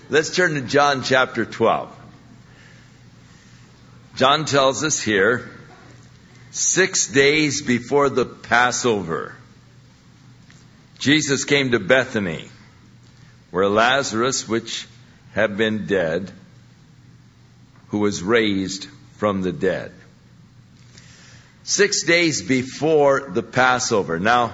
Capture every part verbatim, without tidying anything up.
Let's turn to John chapter twelve. John tells us here, six days before the Passover, Jesus came to Bethany, where Lazarus, which had been dead, who was raised from the dead. Six days before the Passover. Now,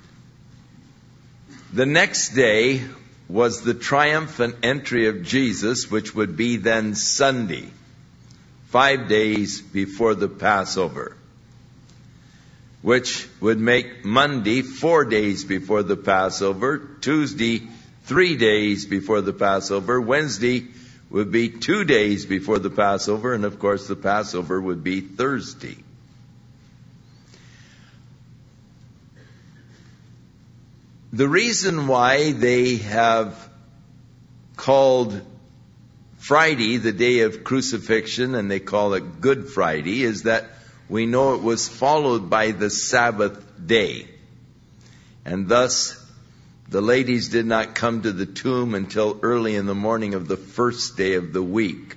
the next day was the triumphant entry of Jesus, which would be then Sunday, five days before the Passover, which would make Monday four days before the Passover, Tuesday three days before the Passover, Wednesday would be two days before the Passover, and of course the Passover would be Thursday. The reason why they have called Friday the day of crucifixion, and they call it Good Friday, is that we know it was followed by the Sabbath day. And thus, the ladies did not come to the tomb until early in the morning of the first day of the week.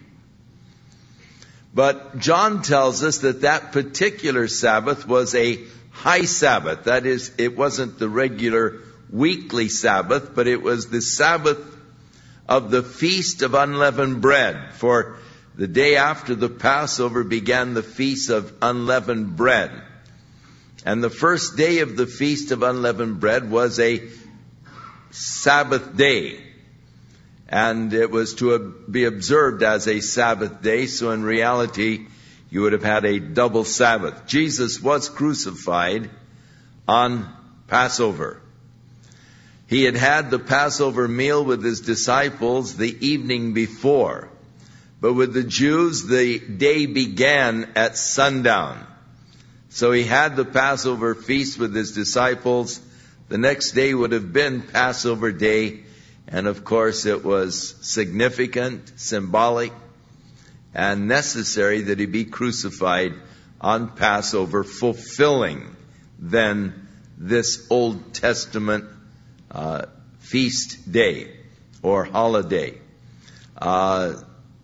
But John tells us that that particular Sabbath was a high Sabbath. That is, it wasn't the regular weekly Sabbath, but it was the Sabbath of the Feast of Unleavened Bread. For the day after the Passover began the Feast of Unleavened Bread. And the first day of the Feast of Unleavened Bread was a Sabbath day. And it was to be observed as a Sabbath day, so in reality, you would have had a double Sabbath. Jesus was crucified on Passover. He had had the Passover meal with his disciples the evening before. But with the Jews, the day began at sundown. So he had the Passover feast with his disciples. The next day would have been Passover day. And of course, it was significant, symbolic, and necessary that he be crucified on Passover, fulfilling then this Old Testament Uh, feast day or holiday. Uh,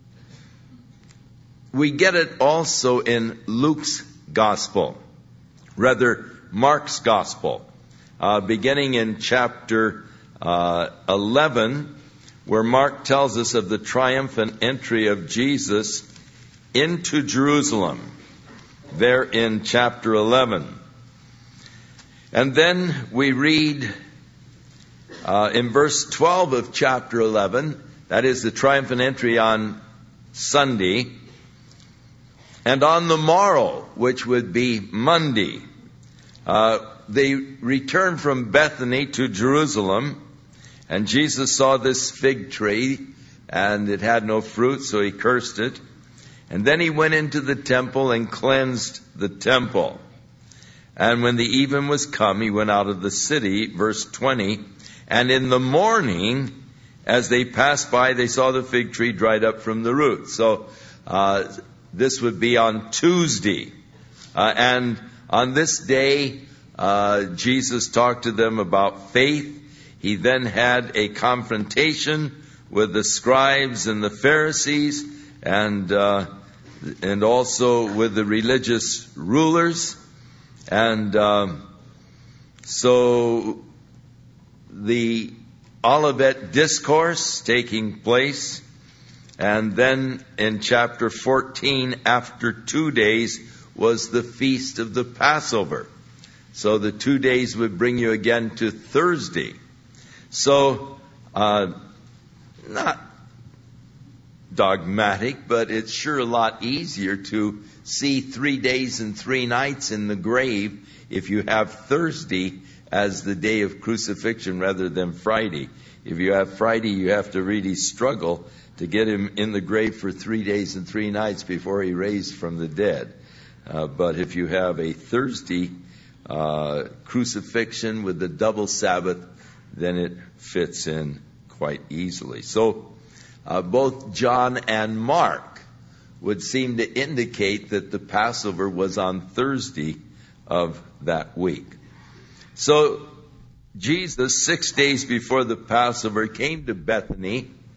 we get it also in Luke's gospel, rather Mark's gospel, uh, beginning in chapter uh, eleven, where Mark tells us of the triumphant entry of Jesus into Jerusalem, there in chapter eleven. And then we read Uh, in verse twelve of chapter eleven, that is the triumphant entry on Sunday, and on the morrow, which would be Monday, uh, they returned from Bethany to Jerusalem, and Jesus saw this fig tree, and it had no fruit, so he cursed it. And then he went into the temple and cleansed the temple. And when the even was come, he went out of the city, verse twenty, and in the morning, as they passed by, they saw the fig tree dried up from the roots. So uh, this would be on Tuesday. Uh, and on this day, uh, Jesus talked to them about faith. He then had a confrontation with the scribes and the Pharisees, and uh, and also with the religious rulers. And um, so the Olivet Discourse taking place, and then in chapter fourteen, after two days, was the Feast of the Passover. So the two days would bring you again to Thursday. So, uh, not dogmatic, but it's sure a lot easier to see three days and three nights in the grave if you have Thursday as the day of crucifixion rather than Friday. If you have Friday, you have to really struggle to get him in the grave for three days and three nights before he raised from the dead. Uh, but if you have a Thursday uh, crucifixion with the double Sabbath, then it fits in quite easily. So uh, both John and Mark would seem to indicate that the Passover was on Thursday of that week. So Jesus, six days before the Passover, came to Bethany,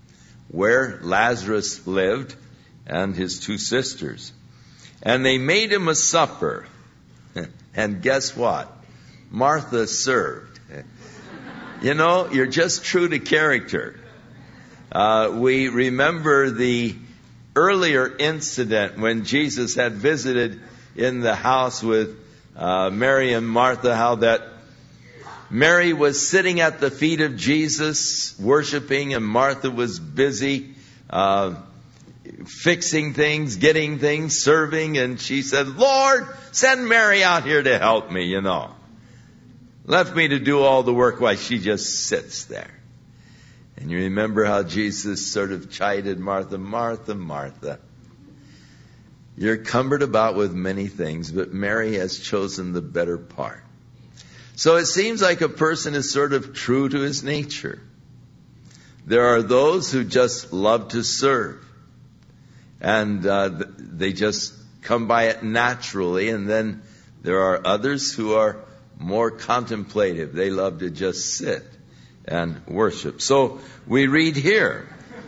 where Lazarus lived and his two sisters. And they made him a supper. And guess what? Martha served. You know, you're just true to character. Uh, we remember the earlier incident when Jesus had visited in the house with uh, Mary and Martha, how that Mary was sitting at the feet of Jesus worshiping, and Martha was busy uh, fixing things, getting things, serving, and she said, "Lord, send Mary out here to help me, you know. Left me to do all the work while she just sits there." And you remember how Jesus sort of chided Martha, "Martha, Martha, you're cumbered about with many things, but Mary has chosen the better part." So it seems like a person is sort of true to his nature. There are those who just love to serve, and uh, they just come by it naturally. And then there are others who are more contemplative. They love to just sit and worship. So we read here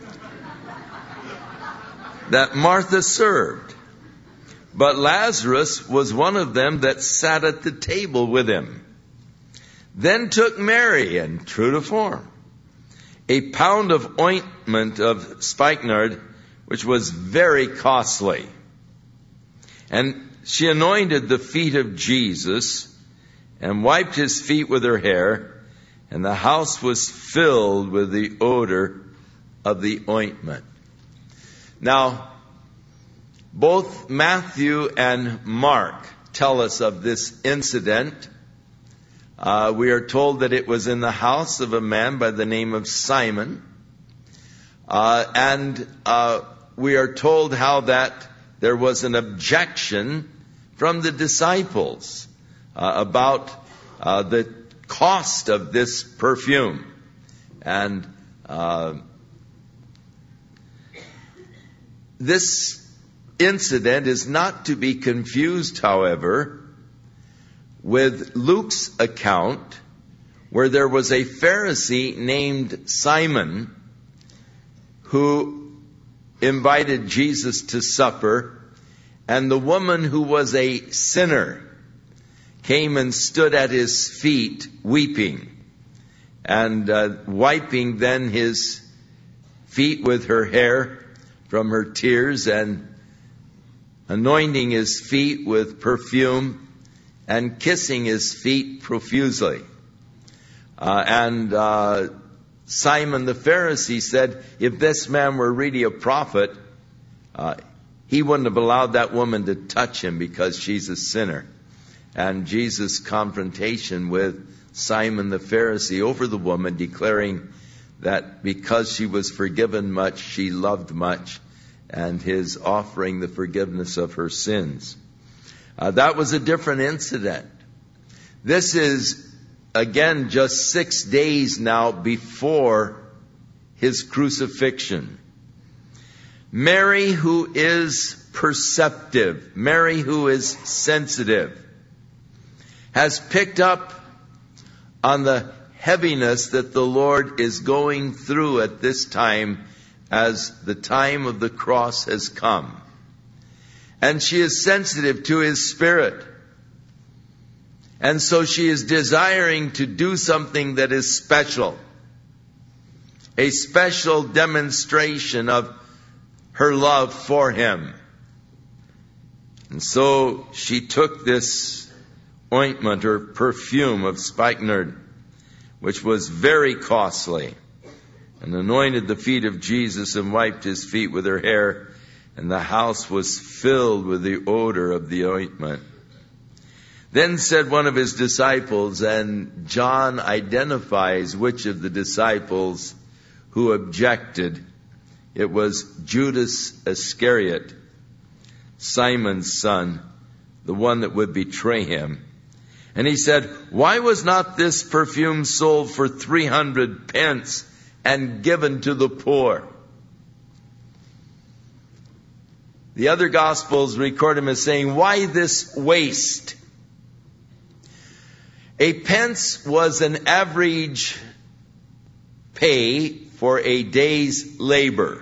that Martha served, but Lazarus was one of them that sat at the table with him. Then took Mary, and true to form, a pound of ointment of spikenard, which was very costly. And she anointed the feet of Jesus and wiped his feet with her hair, and the house was filled with the odor of the ointment. Now, both Matthew and Mark tell us of this incident. Uh, we are told that it was in the house of a man by the name of Simon. Uh, and uh, we are told how that there was an objection from the disciples uh, about uh, the cost of this perfume. And uh, this incident is not to be confused, however, with Luke's account, where there was a Pharisee named Simon who invited Jesus to supper, and the woman who was a sinner came and stood at his feet weeping, and uh, wiping then his feet with her hair from her tears, and anointing his feet with perfume, and kissing his feet profusely. Uh, and uh, Simon the Pharisee said, if this man were really a prophet, uh, he wouldn't have allowed that woman to touch him because she's a sinner. And Jesus' confrontation with Simon the Pharisee over the woman, declaring that because she was forgiven much, she loved much, and his offering the forgiveness of her sins. Uh, that was a different incident. This is, again, just six days now before his crucifixion. Mary, who is perceptive, Mary, who is sensitive, has picked up on the heaviness that the Lord is going through at this time, as the time of the cross has come. And she is sensitive to his spirit. And so she is desiring to do something that is special. A special demonstration of her love for him. And so she took this ointment or perfume of spikenard, which was very costly, and anointed the feet of Jesus and wiped his feet with her hair. And the house was filled with the odor of the ointment. Then said one of his disciples, and John identifies which of the disciples who objected. It was Judas Iscariot, Simon's son, the one that would betray him. And he said, why was not this perfume sold for three hundred pence and given to the poor? The other Gospels record him as saying, why this waste? A pence was an average pay for a day's labor.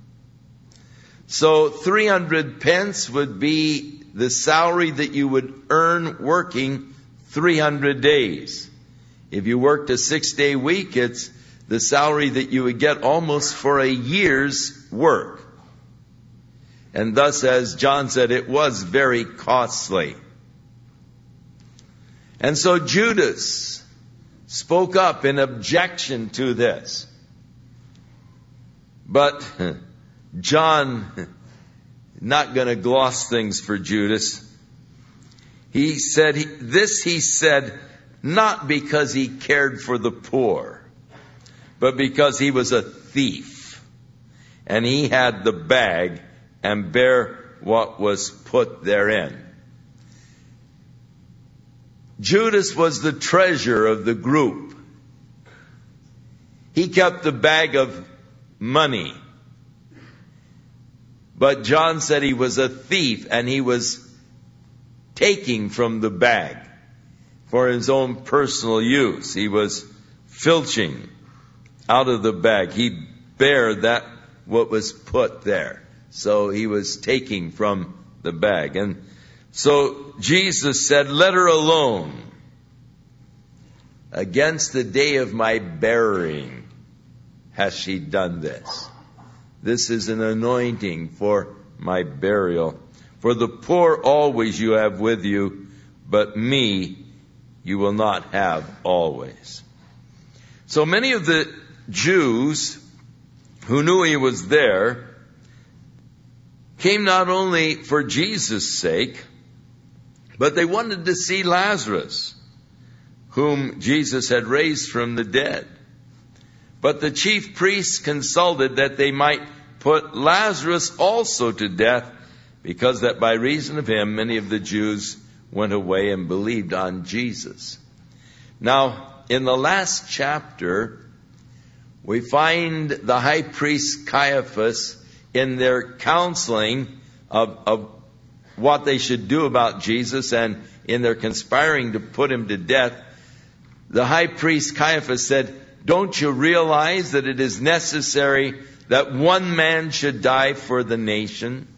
So three hundred pence would be the salary that you would earn working three hundred days. If you worked a six-day week, it's the salary that you would get almost for a year's work. And thus, as John said, it was very costly. And so Judas spoke up in objection to this. But John, not going to gloss things for Judas. He said, this he said, not because he cared for the poor, but because he was a thief. And he had the bag and bare what was put therein. Judas was the treasurer of the group. He kept the bag of money. But John said he was a thief and he was taking from the bag for his own personal use. He was filching out of the bag. He bare that what was put there. So he was taking from the bag. And so Jesus said, let her alone. Against the day of my burying has she done this. This is an anointing for my burial. For the poor always you have with you, but me you will not have always. So many of the Jews who knew he was there came not only for Jesus' sake, but they wanted to see Lazarus, whom Jesus had raised from the dead. But the chief priests consulted that they might put Lazarus also to death, because that by reason of him many of the Jews went away and believed on Jesus. Now, in the last chapter, we find the high priest Caiaphas in their counseling of, of what they should do about Jesus, and in their conspiring to put him to death. The high priest Caiaphas said, don't you realize that it is necessary that one man should die for the nation?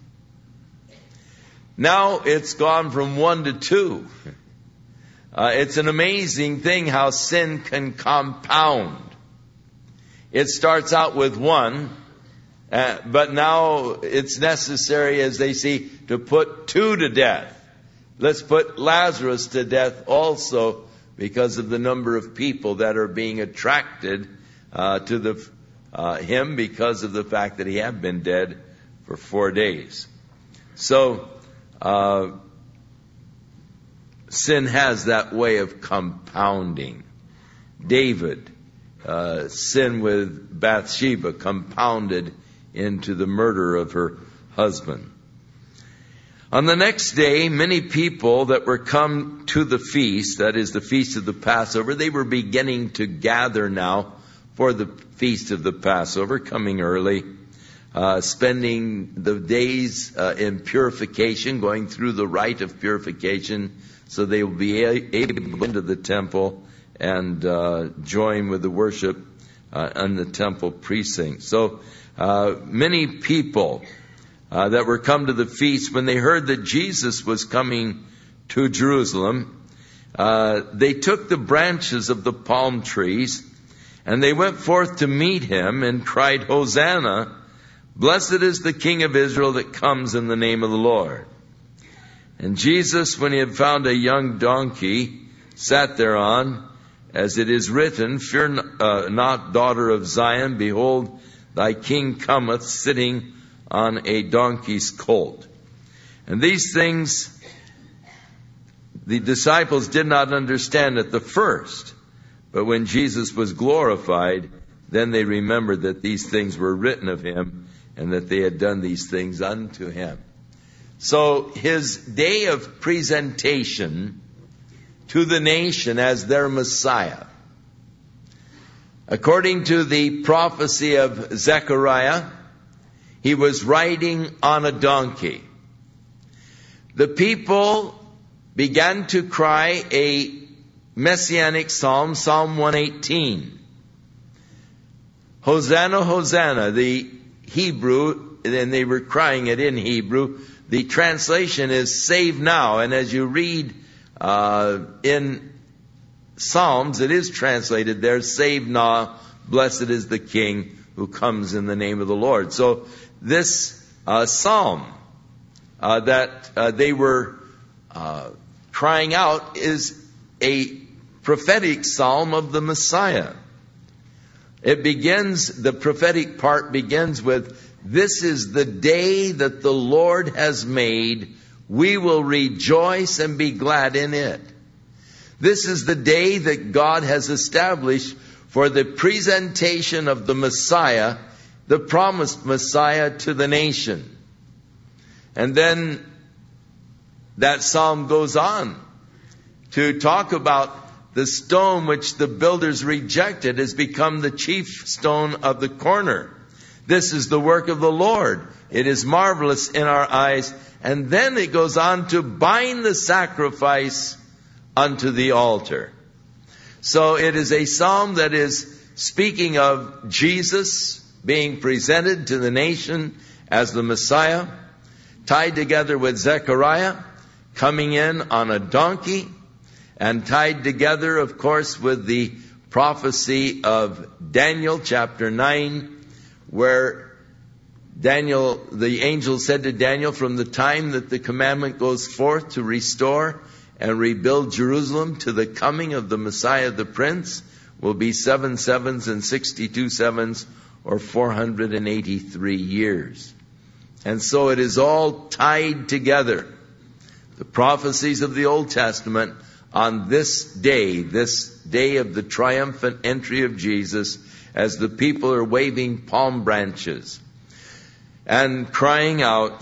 Now it's gone from one to two. Uh, it's an amazing thing how sin can compound. It starts out with one, uh, but now it's necessary, as they see, to put two to death. Let's put Lazarus to death also, because of the number of people that are being attracted uh, to the uh, him because of the fact that he had been dead for four days. So uh, sin has that way of compounding. David, uh, sin with Bathsheba compounded into the murder of her husband. On the next day, many people that were come to the feast, that is the feast of the Passover, they were beginning to gather now for the feast of the Passover, coming early, uh, spending the days uh, in purification, going through the rite of purification, so they will be able to go into the temple and uh, join with the worship uh, in the temple precinct. So uh, many people Uh, that were come to the feast, when they heard that Jesus was coming to Jerusalem, uh, they took the branches of the palm trees and they went forth to meet him and cried, Hosanna, blessed is the King of Israel that comes in the name of the Lord. And Jesus, when he had found a young donkey, sat thereon, as it is written, fear uh, not, daughter of Zion, behold, thy king cometh, sitting on a donkey's colt. And these things the disciples did not understand at the first, but when Jesus was glorified, then they remembered that these things were written of him and that they had done these things unto him. So his day of presentation to the nation as their Messiah, according to the prophecy of Zechariah, he was riding on a donkey. The people began to cry a messianic psalm, Psalm one eighteen. Hosanna, Hosanna, the Hebrew, and they were crying it in Hebrew. The translation is save now. And as you read uh, in Psalms, it is translated there, save now, blessed is the King who comes in the name of the Lord. So this uh, psalm uh, that uh, they were uh, crying out is a prophetic psalm of the Messiah. It begins, the prophetic part begins with, this is the day that the Lord has made. We will rejoice and be glad in it. This is the day that God has established for the presentation of the Messiah, the promised Messiah, to the nation. And then that psalm goes on to talk about the stone which the builders rejected has become the chief stone of the corner. This is the work of the Lord. It is marvelous in our eyes. And then it goes on to bind the sacrifice unto the altar. So it is a psalm that is speaking of Jesus being presented to the nation as the Messiah, tied together with Zechariah coming in on a donkey, and tied together, of course, with the prophecy of Daniel chapter nine, where Daniel, the angel said to Daniel, from the time that the commandment goes forth to restore and rebuild Jerusalem to the coming of the Messiah the Prince will be seven sevens and sixty-two sevens, or four hundred eighty-three years. And so it is all tied together. The prophecies of the Old Testament on this day, this day of the triumphant entry of Jesus, as the people are waving palm branches and crying out,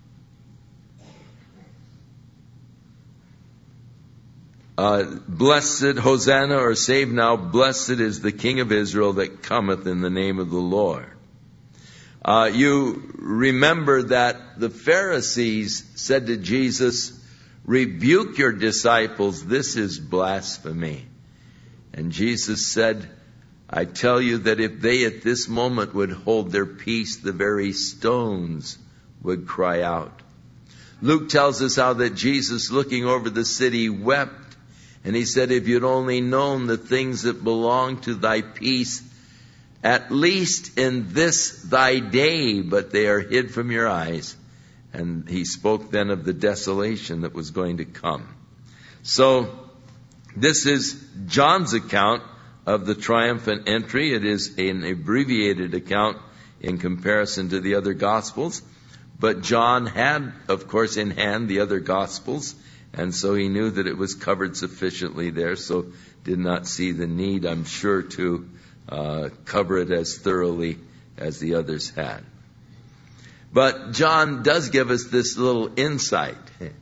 uh, blessed, Hosanna, or save now, blessed is the King of Israel that cometh in the name of the Lord. Uh, you remember that the Pharisees said to Jesus, rebuke your disciples, this is blasphemy. And Jesus said, I tell you that if they at this moment would hold their peace, the very stones would cry out. Luke tells us how that Jesus, looking over the city, wept. And he said, if you'd only known the things that belong to thy peace, at least in this thy day, but they are hid from your eyes. And he spoke then of the desolation that was going to come. So this is John's account of the triumphant entry. It is an abbreviated account in comparison to the other Gospels. But John had, of course, in hand the other Gospels. And so he knew that it was covered sufficiently there. So did not see the need, I'm sure, to uh, cover it as thoroughly as the others had. But John does give us this little insight.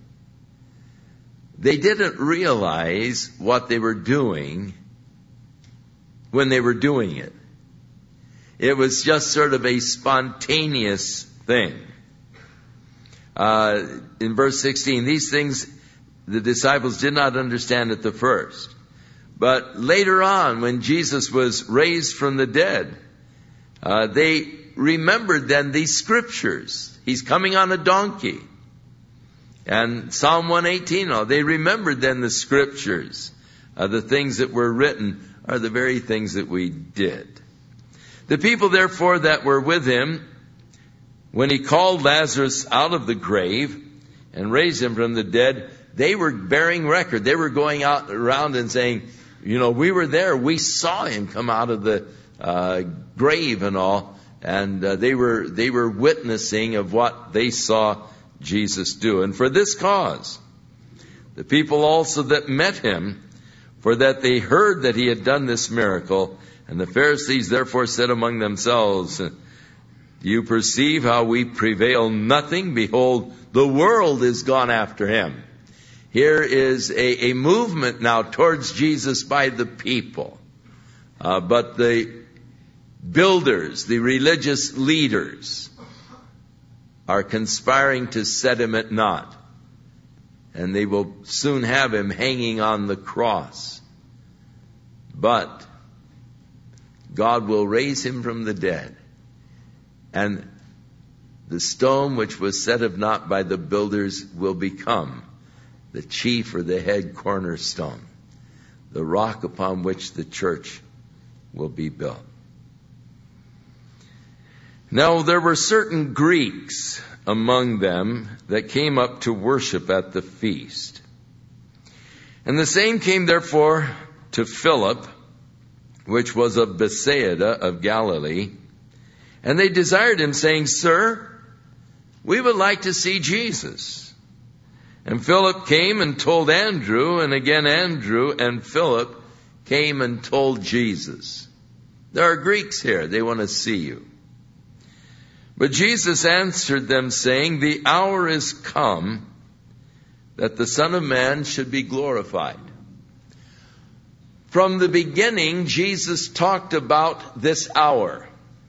They didn't realize what they were doing when they were doing it. It was just sort of a spontaneous thing. Uh, in verse sixteen, these things the disciples did not understand at the first. But later on, when Jesus was raised from the dead, uh, they remembered then these scriptures. He's coming on a donkey. And Psalm one eighteen, oh, they remembered then the scriptures. Uh, the things that were written are the very things that we did. The people, therefore, that were with him, when he called Lazarus out of the grave and raised him from the dead, they were bearing record. They were going out around and saying, you know, we were there. We saw him come out of the uh, grave and all. And uh, they were they were witnessing of what they saw Jesus do. And for this cause, the people also that met him, for that they heard that he had done this miracle, and the Pharisees therefore said among themselves, do you perceive how we prevail nothing? Behold, the world is gone after him. Here is a, a movement now towards Jesus by the people. Uh, but the builders, the religious leaders, are conspiring to set him at naught. And they will soon have him hanging on the cross. But God will raise him from the dead. And the stone which was set of naught by the builders will become the chief or the head cornerstone, the rock upon which the church will be built. Now there were certain Greeks among them that came up to worship at the feast. And the same came therefore to Philip, which was of Bethsaida of Galilee, and they desired him, saying, Sir, we would like to see Jesus. And Philip came and told Andrew, and again Andrew and Philip came and told Jesus. There are Greeks here. They want to see you. But Jesus answered them, saying, The hour is come that the Son of Man should be glorified. From the beginning, Jesus talked about this hour.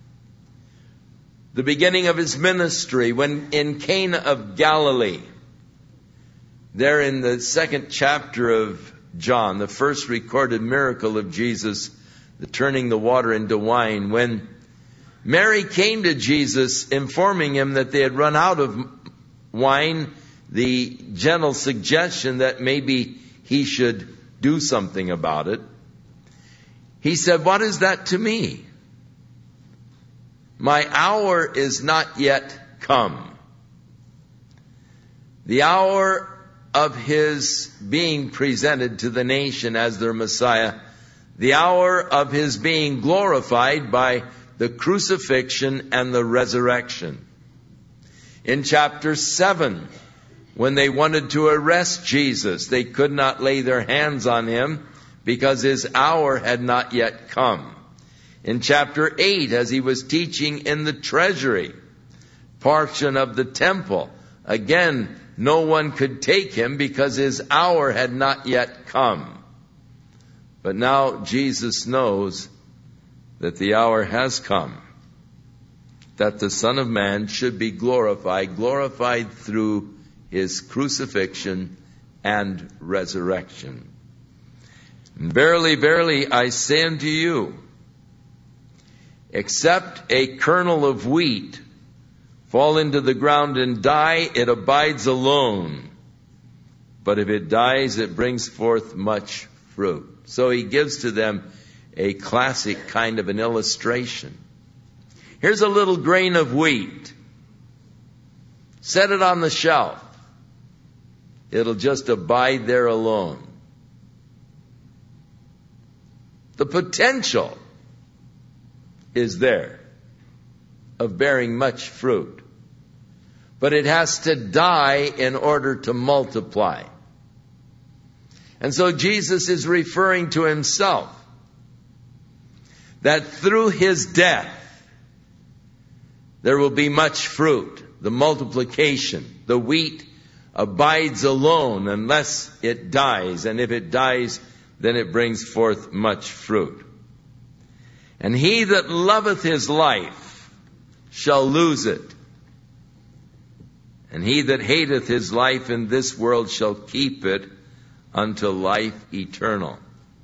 The beginning of his ministry, when in Cana of Galilee, there in the second chapter of John, the first recorded miracle of Jesus, the turning the water into wine, when Mary came to Jesus informing him that they had run out of wine, the gentle suggestion that maybe he should do something about it. He said, What is that to me? My hour is not yet come. The hour of his being presented to the nation as their Messiah, the hour of his being glorified by the crucifixion and the resurrection. In chapter seven, when they wanted to arrest Jesus, they could not lay their hands on him because his hour had not yet come. In chapter eight, as he was teaching in the treasury portion of the temple, again, no one could take him because his hour had not yet come. But now Jesus knows that the hour has come, that the Son of Man should be glorified, glorified through his crucifixion and resurrection. And verily, verily, I say unto you, except a kernel of wheat fall into the ground and die, it abides alone. But if it dies, it brings forth much fruit. So he gives to them a classic kind of an illustration. Here's a little grain of wheat. Set it on the shelf. It'll just abide there alone. The potential is there of bearing much fruit. But it has to die in order to multiply. And so Jesus is referring to himself, that through his death there will be much fruit, the multiplication. The wheat abides alone unless it dies, and if it dies, then it brings forth much fruit. And he that loveth his life shall lose it, and he that hateth his life in this world shall keep it unto life eternal.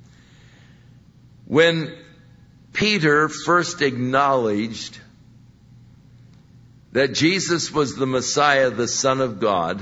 When Peter first acknowledged that Jesus was the Messiah, the Son of God,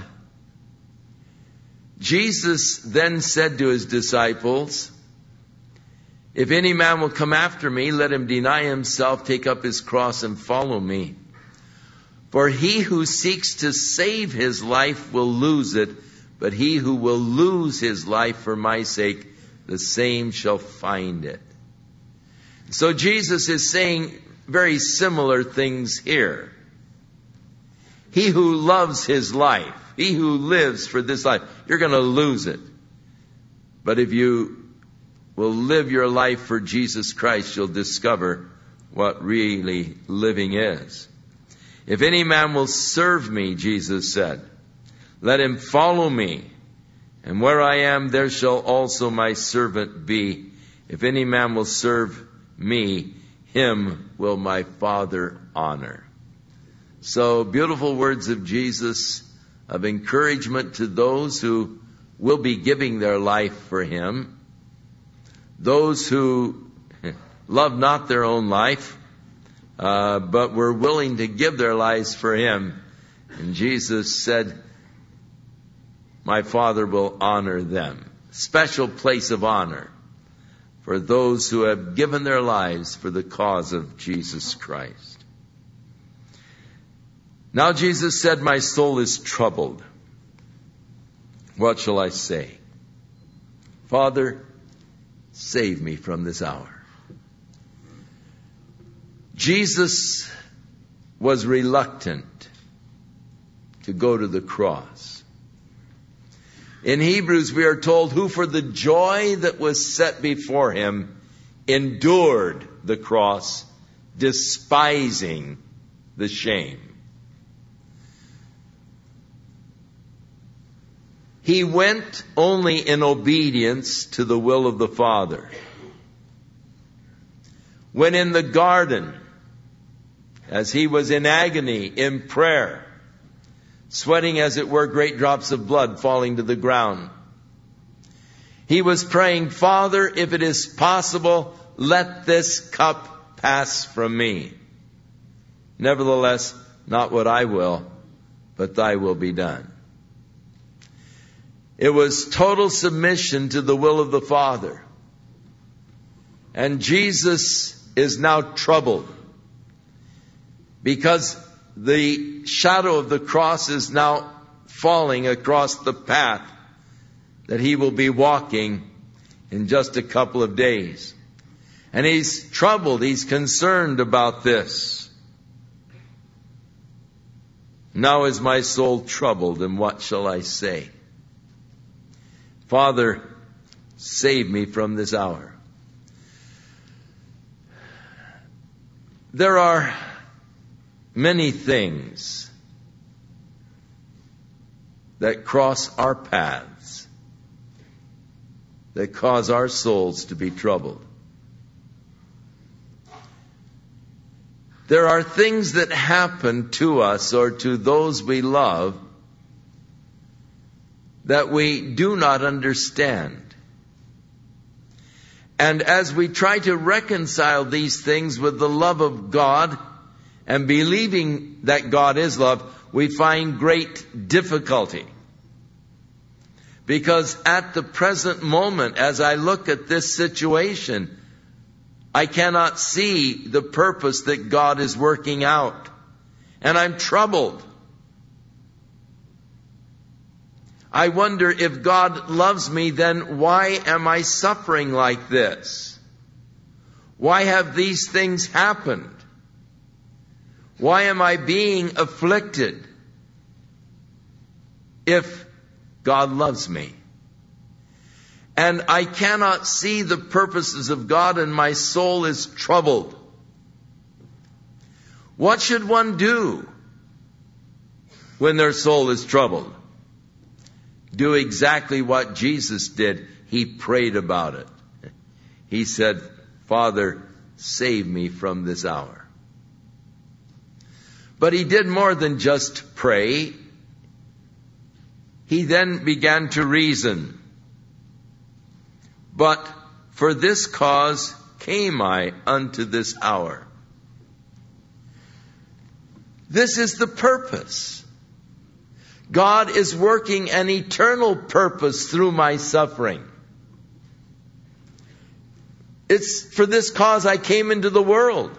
Jesus then said to his disciples, If any man will come after me, let him deny himself, take up his cross, and follow me. For he who seeks to save his life will lose it, but he who will lose his life for my sake, the same shall find it. So Jesus is saying very similar things here. He who loves his life, he who lives for this life, you're going to lose it. But if you will live your life for Jesus Christ, you'll discover what really living is. If any man will serve me, Jesus said, let him follow me. And where I am, there shall also my servant be. If any man will serve me, him will my Father honor. So beautiful words of Jesus, of encouragement to those who will be giving their life for him. Those who love not their own life, uh, but were willing to give their lives for Him. And Jesus said, my Father will honor them. Special place of honor for those who have given their lives for the cause of Jesus Christ. Now Jesus said, my soul is troubled. What shall I say? Father, save me from this hour. Jesus was reluctant to go to the cross. In Hebrews, we are told, who for the joy that was set before Him endured the cross, despising the shame. He went only in obedience to the will of the Father. When in the garden, as He was in agony, in prayer, sweating as it were great drops of blood falling to the ground, He was praying, Father, if it is possible, let this cup pass from me. Nevertheless, not what I will, but Thy will be done. It was total submission to the will of the Father. And Jesus is now troubled because the shadow of the cross is now falling across the path that He will be walking in just a couple of days. And He's troubled, He's concerned about this. Now is my soul troubled, and what shall I say? Father, save me from this hour. There are many things that cross our paths that cause our souls to be troubled. There are things that happen to us or to those we love that we do not understand. And as we try to reconcile these things with the love of God and believing that God is love, we find great difficulty. Because at the present moment, as I look at this situation, I cannot see the purpose that God is working out. And I'm troubled. I wonder, if God loves me, then why am I suffering like this? Why have these things happened? Why am I being afflicted if God loves me? And I cannot see the purposes of God, and my soul is troubled. What should one do when their soul is troubled? Do exactly what Jesus did. He prayed about it. He said, Father, save me from this hour. But He did more than just pray. He then began to reason. But for this cause came I unto this hour. This is the purpose. God is working an eternal purpose through my suffering. It's for this cause I came into the world.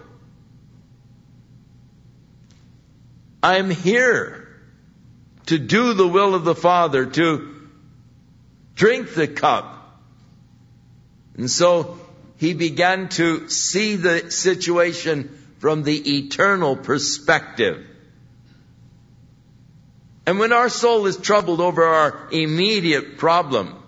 I'm here to do the will of the Father, to drink the cup. And so He began to see the situation from the eternal perspective. And when our soul is troubled over our immediate problem,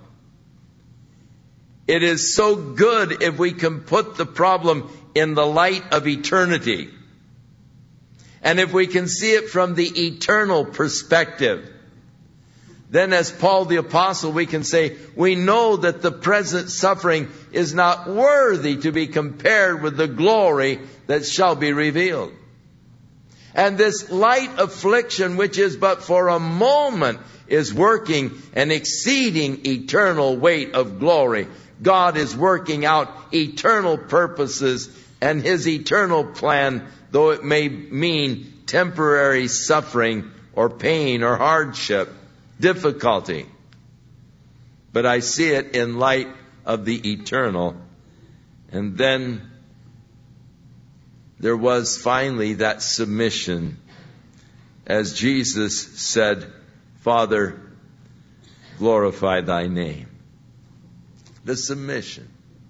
it is so good if we can put the problem in the light of eternity. And if we can see it from the eternal perspective, then as Paul the Apostle, we can say, we know that the present suffering is not worthy to be compared with the glory that shall be revealed. And this light affliction, which is but for a moment, is working an exceeding eternal weight of glory God is working out eternal purposes and His eternal plan, though it may mean temporary suffering or pain or hardship, difficulty. But I see it in light of the eternal. And then there was finally that submission, as Jesus said, Father, glorify thy name. The submission.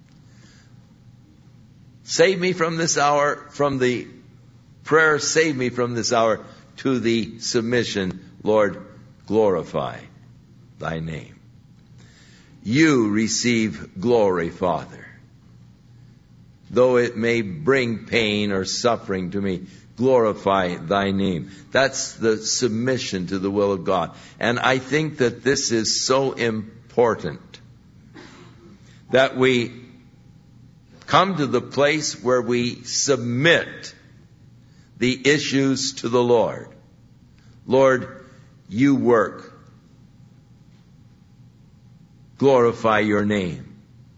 Save me from this hour, from the prayer, save me from this hour, to the submission, Lord, glorify thy name. You receive glory, Father. Though it may bring pain or suffering to me, glorify thy name. That's the submission to the will of God. And I think that this is so important, that we come to the place where we submit the issues to the Lord. Lord, you work. Glorify your name.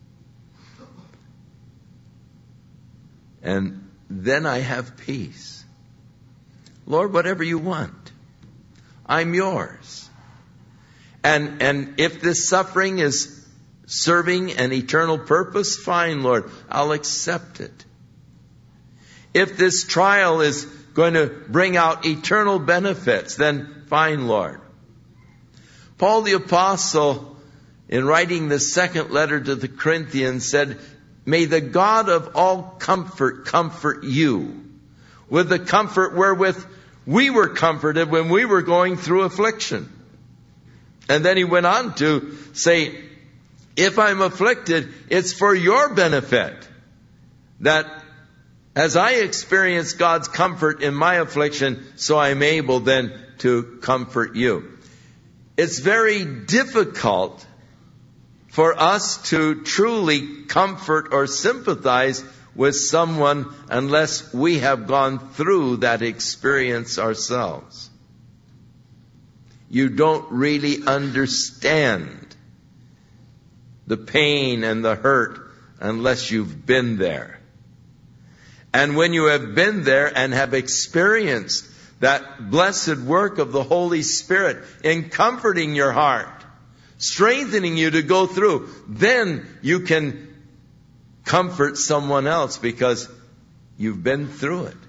And then I have peace. Lord, whatever you want, I'm yours. And, and if this suffering is serving an eternal purpose, fine, Lord, I'll accept it. If this trial is going to bring out eternal benefits, then fine, Lord. Paul the Apostle, in writing the second letter to the Corinthians, said, may the God of all comfort comfort you with the comfort wherewith we were comforted when we were going through affliction. And then he went on to say, if I'm afflicted, it's for your benefit, that as I experience God's comfort in my affliction, so I'm able then to comfort you. It's very difficult for us to truly comfort or sympathize with someone unless we have gone through that experience ourselves. You don't really understand the pain and the hurt unless you've been there. And when you have been there and have experienced that blessed work of the Holy Spirit in comforting your heart, strengthening you to go through, then you can comfort someone else because you've been through it.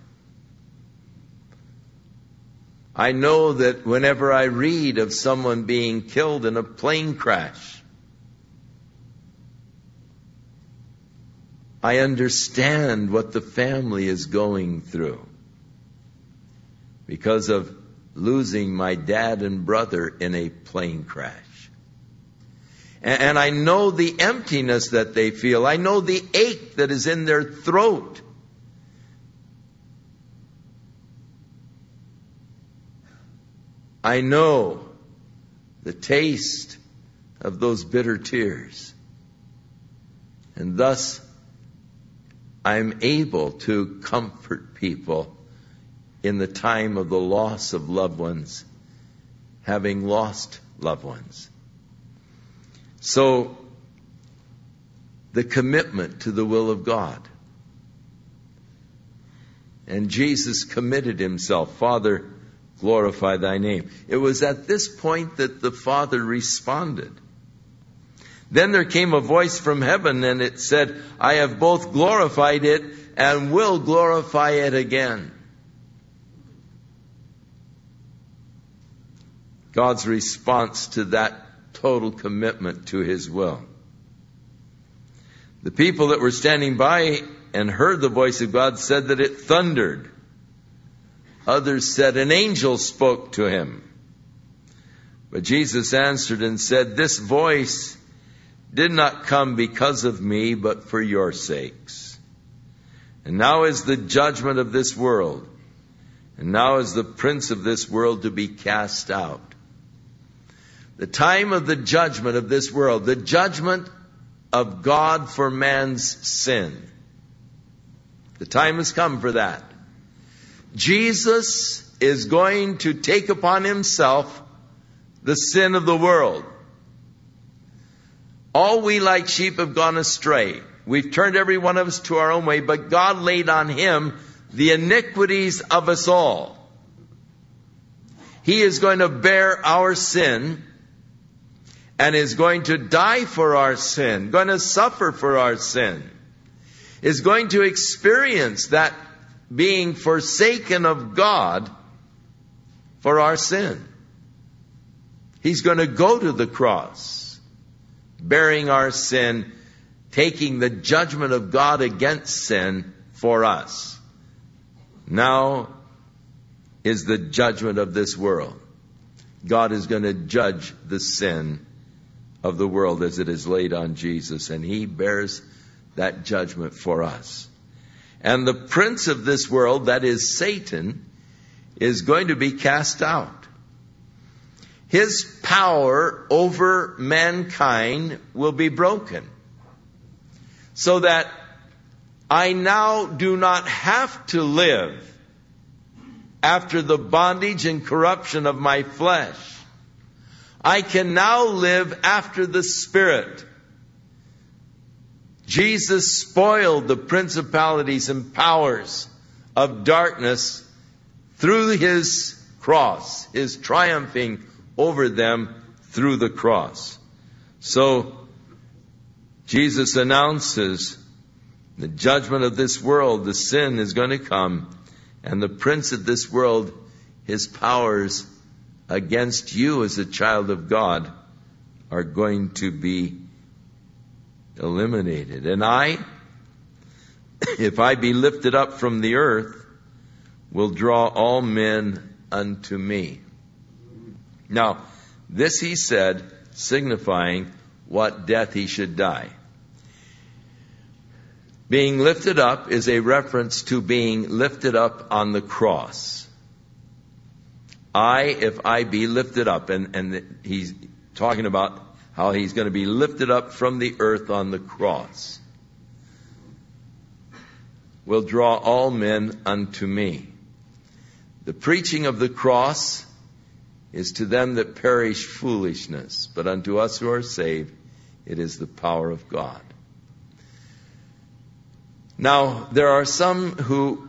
I know that whenever I read of someone being killed in a plane crash, I understand what the family is going through because of losing my dad and brother in a plane crash. And I know the emptiness that they feel. I know the ache that is in their throat. I know the taste of those bitter tears. And thus, I'm able to comfort people in the time of the loss of loved ones, having lost loved ones. So, the commitment to the will of God. And Jesus committed himself. Father, glorify thy name. It was at this point that the Father responded. Then there came a voice from heaven and it said, I have both glorified it and will glorify it again. God's response to that total commitment to his will. The people that were standing by and heard the voice of God said that it thundered. Others said an angel spoke to him. But Jesus answered and said, this voice did not come because of me, but for your sakes. And now is the judgment of this world. And now is the prince of this world to be cast out. The time of the judgment of this world, the judgment of God for man's sin. The time has come for that. Jesus is going to take upon himself the sin of the world. All we like sheep have gone astray. We've turned every one of us to our own way, but God laid on him the iniquities of us all. He is going to bear our sin and is going to die for our sin, going to suffer for our sin, is going to experience that being forsaken of God for our sin. He's going to go to the cross, bearing our sin, taking the judgment of God against sin for us. Now is the judgment of this world. God is going to judge the sin of the world as it is laid on Jesus, and he bears that judgment for us. And the prince of this world, that is Satan, is going to be cast out. His power over mankind will be broken, so that I now do not have to live after the bondage and corruption of my flesh. I can now live after the Spirit. Jesus spoiled the principalities and powers of darkness through his cross, his triumphing over them through the cross. So Jesus announces the judgment of this world, the sin is going to come, and the prince of this world, his powers against you as a child of God are going to be eliminated. And I, if I be lifted up from the earth, will draw all men unto me. Now, this he said, signifying what death he should die. Being lifted up is a reference to being lifted up on the cross. I, if I be lifted up, and, and he's talking about how he's going to be lifted up from the earth on the cross, will draw all men unto me. The preaching of the cross is to them that perish foolishness, but unto us who are saved, it is the power of God. Now, there are some who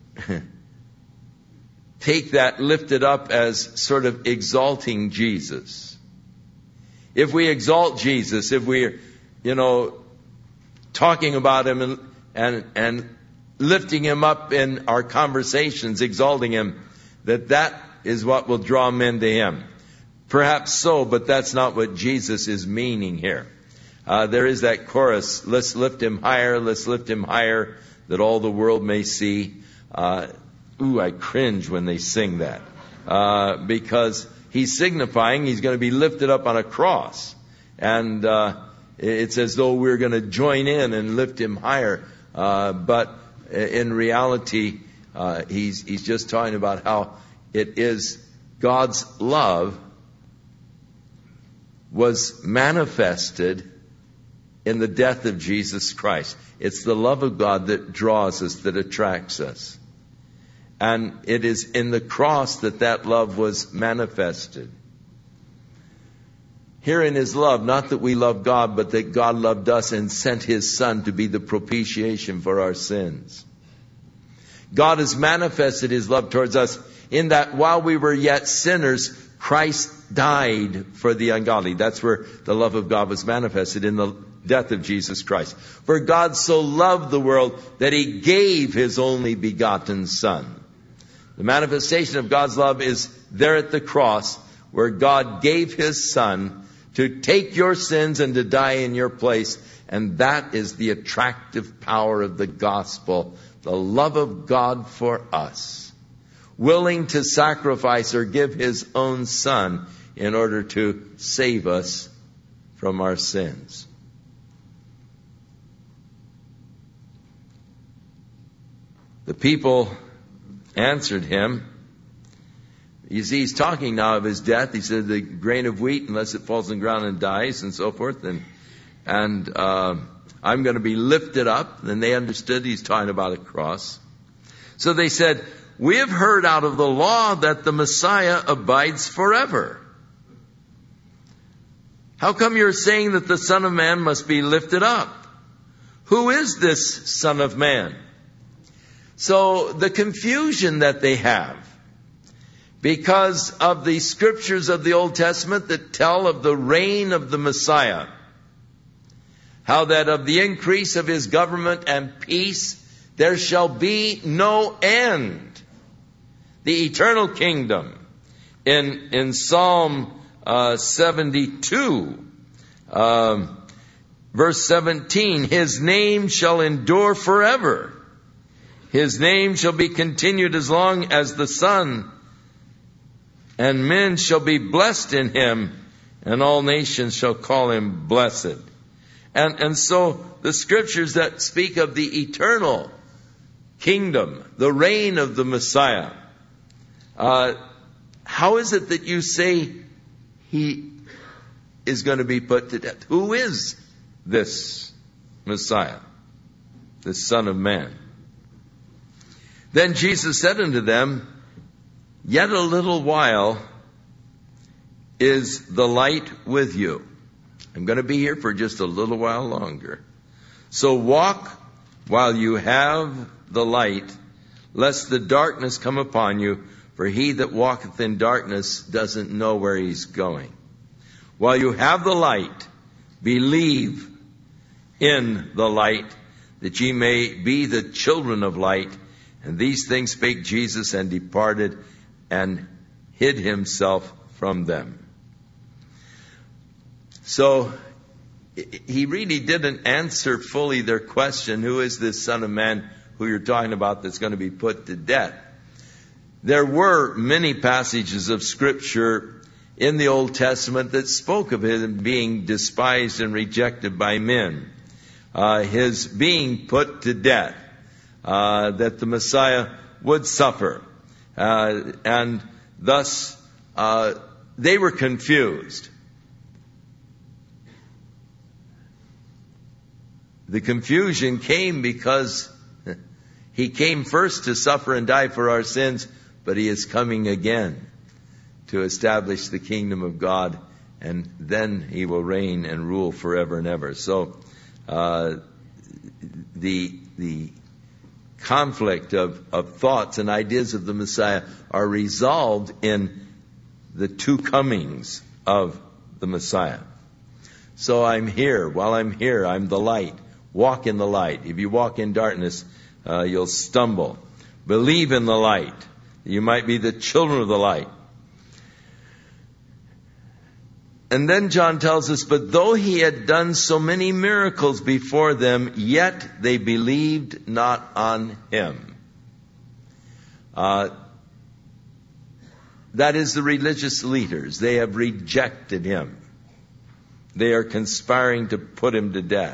take that lifted up as sort of exalting Jesus. If we exalt Jesus, if we're, you know, talking about him and, and, and lifting him up in our conversations, exalting him, that that is what will draw men to him. Perhaps so, but that's not what Jesus is meaning here. Uh, there is that chorus, let's lift him higher, let's lift him higher, that all the world may see. Uh, ooh, I cringe when they sing that. Uh, because he's signifying he's going to be lifted up on a cross. And uh, it's as though we're going to join in and lift him higher. Uh, but in reality, uh, he's, he's just talking about how it is God's love was manifested in the death of Jesus Christ. It's the love of God that draws us, that attracts us. And it is in the cross that that love was manifested. Herein is love, not that we love God, but that God loved us and sent his Son to be the propitiation for our sins. God has manifested his love towards us in that while we were yet sinners, Christ died for the ungodly. That's where the love of God was manifested, in the death of Jesus Christ. For God so loved the world that he gave his only begotten Son. The manifestation of God's love is there at the cross, where God gave his Son to take your sins and to die in your place. And that is the attractive power of the gospel, the love of God for us, willing to sacrifice or give his own Son in order to save us from our sins. The people answered him. You see, he's talking now of his death. He said, the grain of wheat, unless it falls on the ground and dies, and so forth. And, and uh, I'm going to be lifted up. And they understood he's talking about a cross. So they said, we have heard out of the law that the Messiah abides forever. How come you're saying that the Son of Man must be lifted up? Who is this Son of Man? So the confusion that they have, because of the scriptures of the Old Testament that tell of the reign of the Messiah, how that of the increase of his government and peace there shall be no end. The eternal kingdom. In, in Psalm uh, seventy-two, um, verse seventeen, his name shall endure forever. His name shall be continued as long as the sun, and men shall be blessed in him, and all nations shall call him blessed. And, and so the scriptures that speak of the eternal kingdom, the reign of the Messiah, uh, how is it that you say he is going to be put to death? Who is this Messiah, the Son of Man? Then Jesus said unto them, yet a little while is the light with you. I'm going to be here for just a little while longer. So walk while you have the light, lest the darkness come upon you. For he that walketh in darkness doesn't know where he's going. While you have the light, believe in the light, that ye may be the children of light. And these things spake Jesus, and departed, and hid himself from them. So he really didn't answer fully their question, who is this Son of Man who you're talking about that's going to be put to death? There were many passages of Scripture in the Old Testament that spoke of him being despised and rejected by men. Uh, his being put to death, uh, that the Messiah would suffer. Uh, and thus, uh, they were confused. The confusion came because he came first to suffer and die for our sins, but he is coming again to establish the kingdom of God, and then he will reign and rule forever and ever. So uh, the the conflict of, of thoughts and ideas of the Messiah are resolved in the two comings of the Messiah. So I'm here. While I'm here, I'm the light. Walk in the light. If you walk in darkness, uh, you'll stumble. Believe in the light. You might be the children of the light. And then John tells us, but though he had done so many miracles before them, yet they believed not on him. Uh, that is the religious leaders. They have rejected him. They are conspiring to put him to death.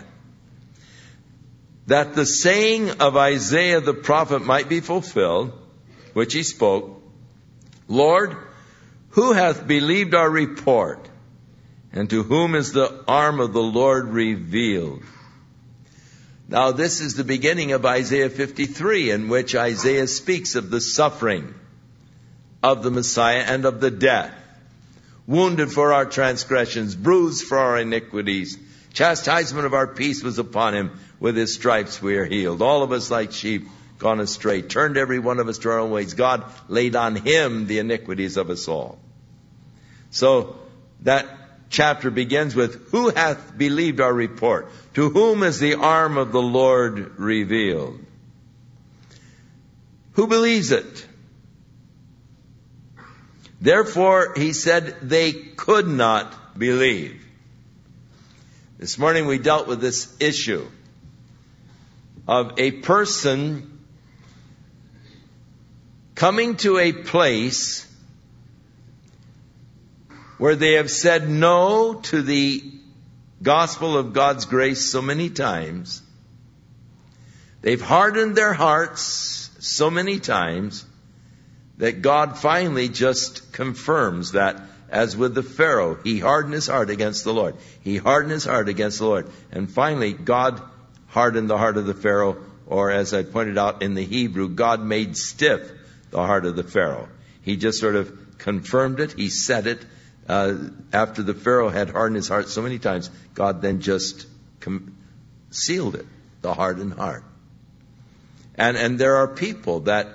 That the saying of Isaiah the prophet might be fulfilled, which he spoke, Lord, who hath believed our report? And to whom is the arm of the Lord revealed? Now this is the beginning of Isaiah fifty-three, in which Isaiah speaks of the suffering of the Messiah and of the death. Wounded for our transgressions, bruised for our iniquities. Chastisement of our peace was upon him. With his stripes we are healed. All of us like sheep gone astray. Turned every one of us to our own ways. God laid on him the iniquities of us all. So that chapter begins with, who hath believed our report? To whom is the arm of the Lord revealed? Who believes it? Therefore, he said, they could not believe. This morning we dealt with this issue of a person coming to a place where they have said no to the gospel of God's grace so many times. They've hardened their hearts so many times that God finally just confirms that, as with the Pharaoh, he hardened his heart against the Lord. He hardened his heart against the Lord. And finally, God hardened the heart of the Pharaoh, or as I pointed out in the Hebrew, God made stiff the heart of the Pharaoh. He just sort of confirmed it. He said it. uh, after the Pharaoh had hardened his heart so many times, God then just com- sealed it, the hardened heart. And, and there are people that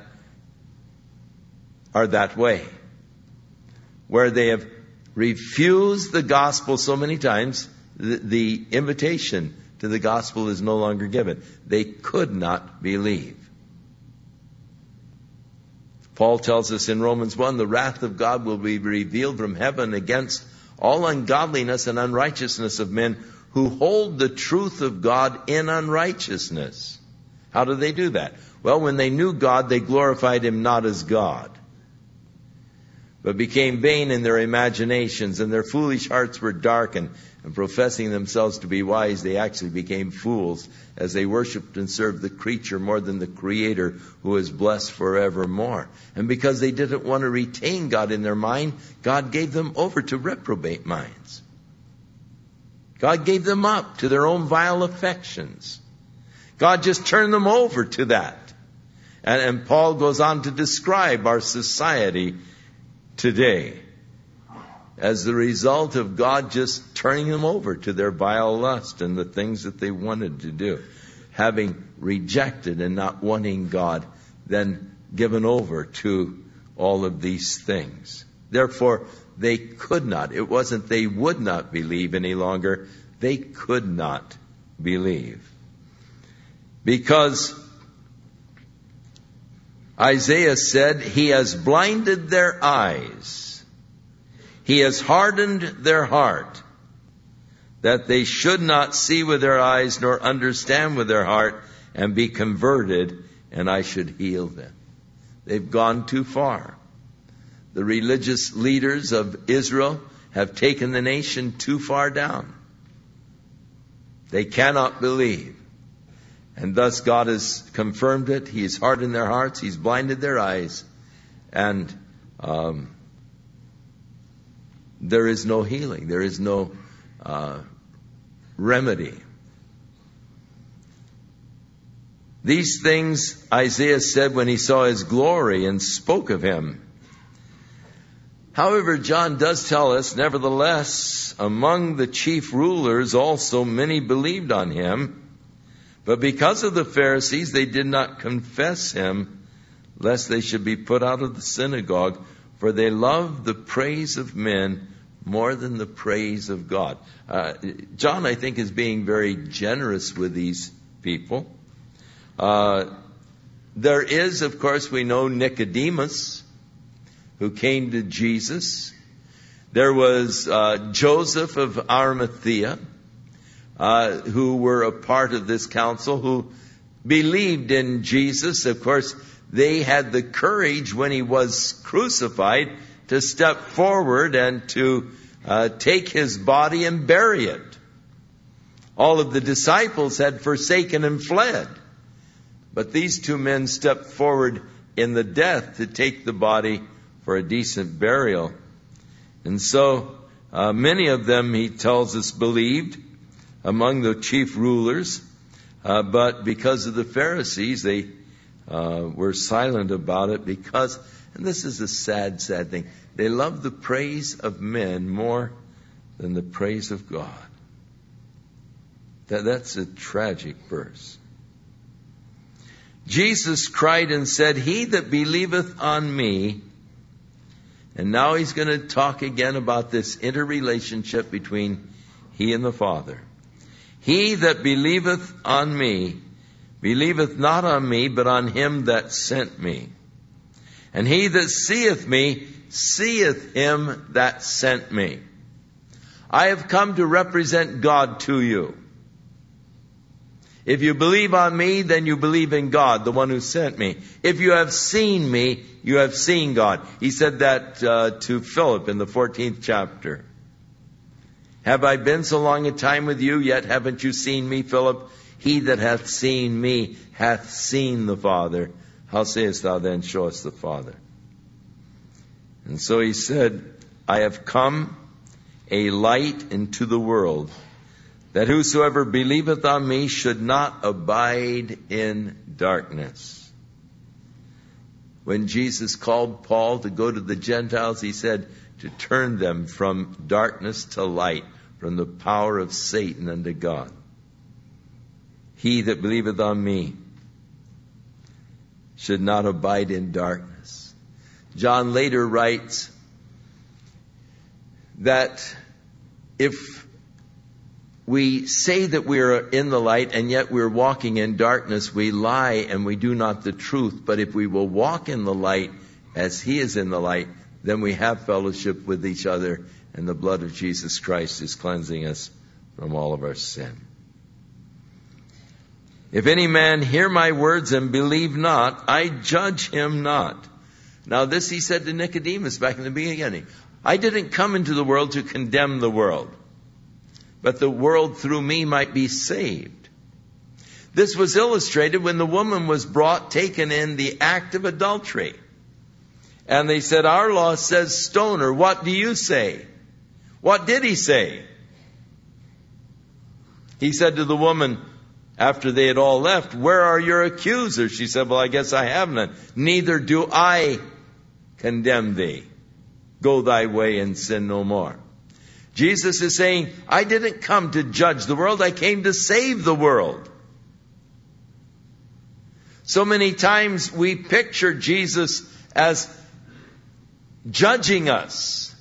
are that way, where they have refused the gospel so many times, the, the invitation to the gospel is no longer given. They could not believe. Paul tells us in Romans one, the wrath of God will be revealed from heaven against all ungodliness and unrighteousness of men who hold the truth of God in unrighteousness. How do they do that? Well, when they knew God, they glorified Him not as God, but became vain in their imaginations, and their foolish hearts were darkened. And professing themselves to be wise, they actually became fools, as they worshipped and served the creature more than the Creator, who is blessed forevermore. And because they didn't want to retain God in their mind, God gave them over to reprobate minds. God gave them up to their own vile affections. God just turned them over to that. And, and Paul goes on to describe our society today as the result of God just turning them over to their vile lust and the things that they wanted to do. Having rejected and not wanting God, then given over to all of these things. Therefore, they could not. It wasn't they would not believe any longer. They could not believe. Because Isaiah said, He has blinded their eyes. He has hardened their heart, that they should not see with their eyes nor understand with their heart and be converted, and I should heal them. They've gone too far. The religious leaders of Israel have taken the nation too far down. They cannot believe. And thus God has confirmed it. He's hardened their hearts. He's blinded their eyes. And um, there is no healing. There is no uh, remedy. These things Isaiah said when he saw His glory and spoke of Him. However, John does tell us, nevertheless, among the chief rulers also many believed on Him. But because of the Pharisees, they did not confess Him, lest they should be put out of the synagogue, for they loved the praise of men more than the praise of God. Uh, John, I think, is being very generous with these people. Uh, there is, of course, we know Nicodemus, who came to Jesus. There was uh, Joseph of Arimathea, uh, who were a part of this council, who believed in Jesus. Of course, they had the courage when He was crucified to step forward and to uh, take His body and bury it. All of the disciples had forsaken and fled. But these two men stepped forward in the death to take the body for a decent burial. And so uh, many of them, he tells us, believed among the chief rulers. Uh, but because of the Pharisees, they uh, were silent about it because, and this is a sad, sad thing, they love the praise of men more than the praise of God. That, that's a tragic verse. Jesus cried and said, He that believeth on me, and now He's going to talk again about this interrelationship between He and the Father. He that believeth on me, believeth not on me, but on Him that sent me. And he that seeth me, seeth Him that sent me. I have come to represent God to you. If you believe on me, then you believe in God, the one who sent me. If you have seen me, you have seen God. He said that uh, to Philip in the fourteenth chapter. Have I been so long a time with you, yet haven't you seen me, Philip? He that hath seen me hath seen the Father. How sayest thou then, show us the Father? And so he said, I have come a light into the world, that whosoever believeth on me should not abide in darkness. When Jesus called Paul to go to the Gentiles, he said to turn them from darkness to light, from the power of Satan unto God. He that believeth on me should not abide in darkness. John later writes that if we say that we are in the light and yet we're walking in darkness, we lie and we do not the truth. But if we will walk in the light as he is in the light, then we have fellowship with each other, and the blood of Jesus Christ is cleansing us from all of our sin. If any man hear my words and believe not, I judge him not. Now this he said to Nicodemus back in the beginning. I didn't come into the world to condemn the world, but the world through me might be saved. This was illustrated when the woman was brought, taken in the act of adultery. And they said, our law says stone her. What do you say? What did he say? He said to the woman, after they had all left, where are your accusers? She said, well, I guess I have none. Neither do I condemn thee. Go thy way and sin no more. Jesus is saying, I didn't come to judge the world. I came to save the world. So many times we picture Jesus as judging us.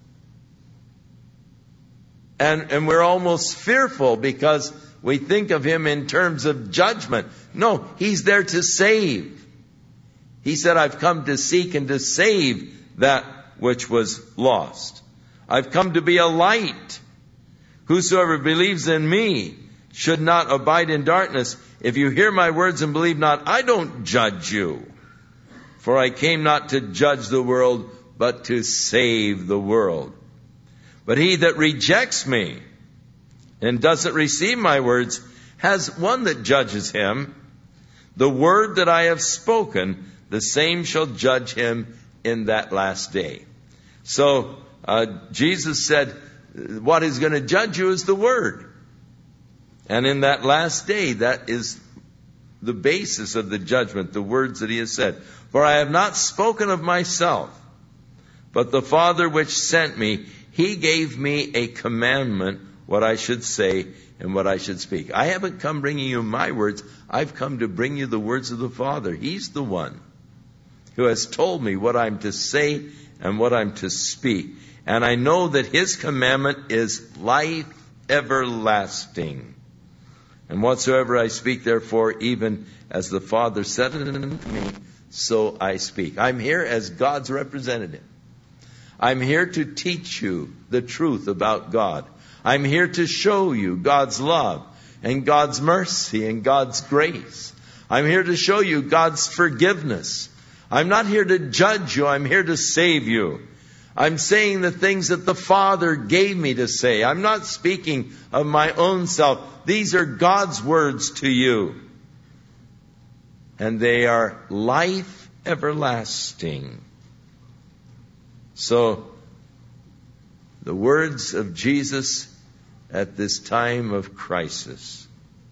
And, and we're almost fearful because we think of him in terms of judgment. No, he's there to save. He said, I've come to seek and to save that which was lost. I've come to be a light. Whosoever believes in me should not abide in darkness. If you hear my words and believe not, I don't judge you. For I came not to judge the world, but to save the world. But he that rejects me and doesn't receive my words has one that judges him. The word that I have spoken, the same shall judge him in that last day. So uh, Jesus said, what is going to judge you is the word. And in that last day, that is the basis of the judgment, the words that he has said. For I have not spoken of myself, but the Father which sent me, he gave me a commandment, what I should say and what I should speak. I haven't come bringing you my words. I've come to bring you the words of the Father. He's the one who has told me what I'm to say and what I'm to speak. And I know that his commandment is life everlasting. And whatsoever I speak, therefore, even as the Father said it unto me, so I speak. I'm here as God's representative. I'm here to teach you the truth about God. I'm here to show you God's love and God's mercy and God's grace. I'm here to show you God's forgiveness. I'm not here to judge you. I'm here to save you. I'm saying the things that the Father gave me to say. I'm not speaking of my own self. These are God's words to you. And they are life everlasting. So, the words of Jesus at this time of crisis.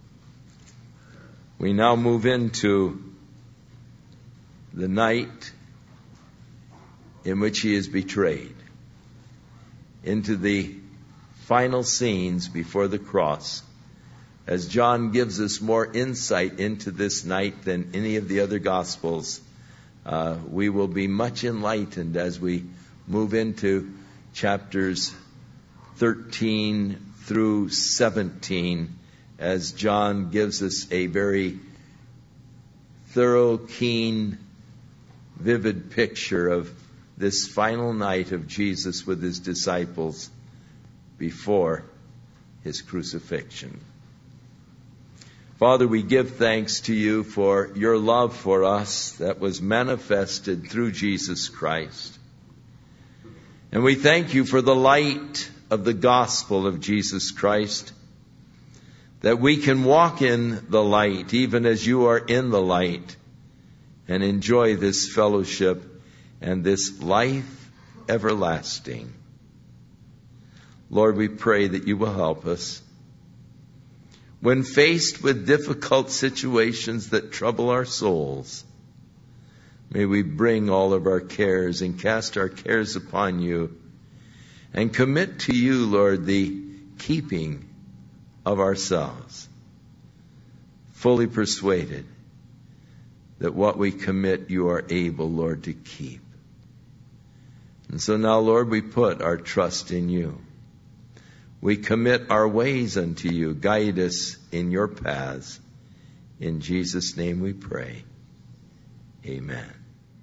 We now move into the night in which he is betrayed, into the final scenes before the cross, as John gives us more insight into this night than any of the other Gospels. Uh, we will be much enlightened as we move into chapters thirteen through seventeen, as John gives us a very thorough, keen, vivid picture of this final night of Jesus with his disciples before his crucifixion. Father, we give thanks to you for your love for us that was manifested through Jesus Christ. And we thank you for the light of the gospel of Jesus Christ, that we can walk in the light even as you are in the light and enjoy this fellowship and this life everlasting. Lord, we pray that you will help us. When faced with difficult situations that trouble our souls, May we bring all of our cares and cast our cares upon you and commit to you, Lord, the keeping of ourselves, fully persuaded that what we commit you are able, Lord, to keep. And so now, Lord, we put our trust in you. We commit our ways unto you. Guide us in your paths. In Jesus' name we pray. Amen.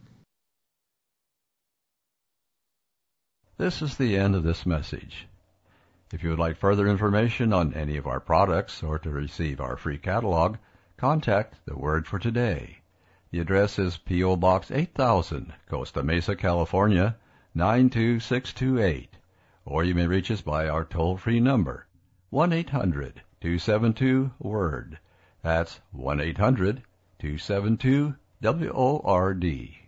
This is the end of this message. If you would like further information on any of our products or to receive our free catalog, contact The Word for Today. The address is P O. Box eight thousand, Costa Mesa, California, nine two six two eight. Or you may reach us by our toll-free number, one eight hundred two seven two WORD. That's one eight hundred two seven two W O R D.